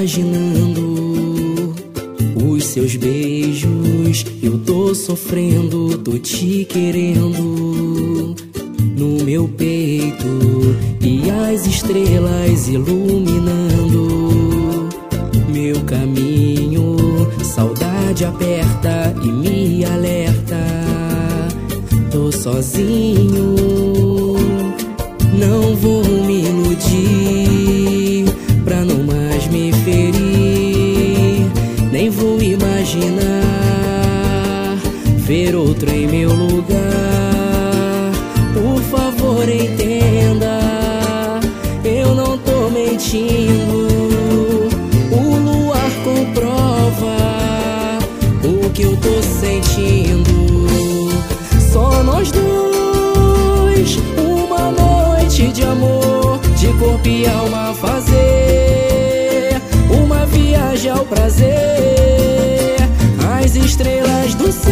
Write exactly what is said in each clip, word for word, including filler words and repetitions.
imaginando os seus beijos. Eu tô sofrendo, tô te querendo no meu peito, e as estrelas iluminando meu caminho. Saudade aperta e me alerta, tô sozinho, não vou me iludir pra não mais me ferir. Nem vou imaginar ver outro em meu lugar. Por favor, entenda, eu não tô mentindo. O luar comprova o que eu tô sentindo. Só nós dois, uma noite de amor, de corpo e alma fazer uma viagem ao prazer. As estrelas do céu,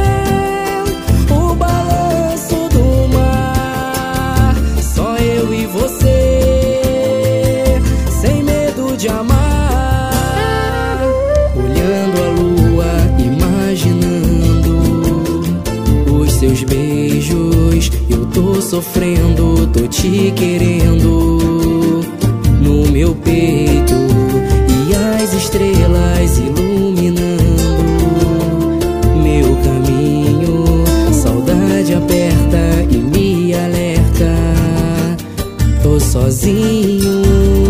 o balanço do mar, só eu e você, sem medo de amar. Olhando a lua, imaginando os seus beijos. Eu tô sofrendo, tô te querendo no meu peito, e as estrelas iluminando meu caminho. Saudade aperta e me alerta, tô sozinho,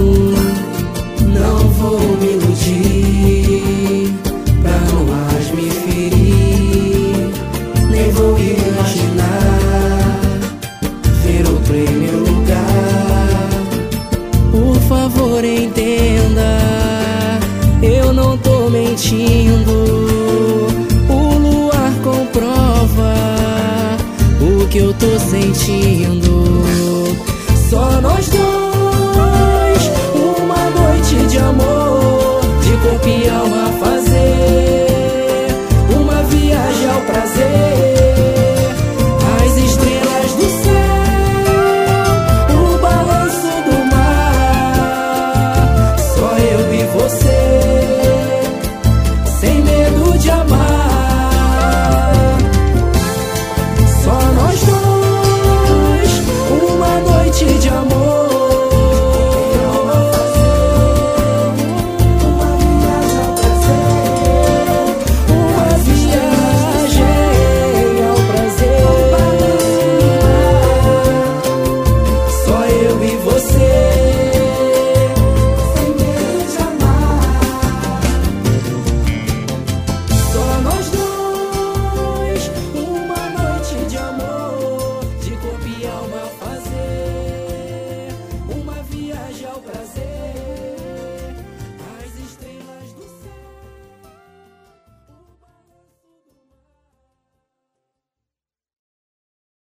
não vou me iludir pra não mais me ferir. Nem vou imaginar ver outro em meu lugar. Por favor, entenda, eu não tô mentindo. O luar comprova o que eu tô sentindo. Só nós dois,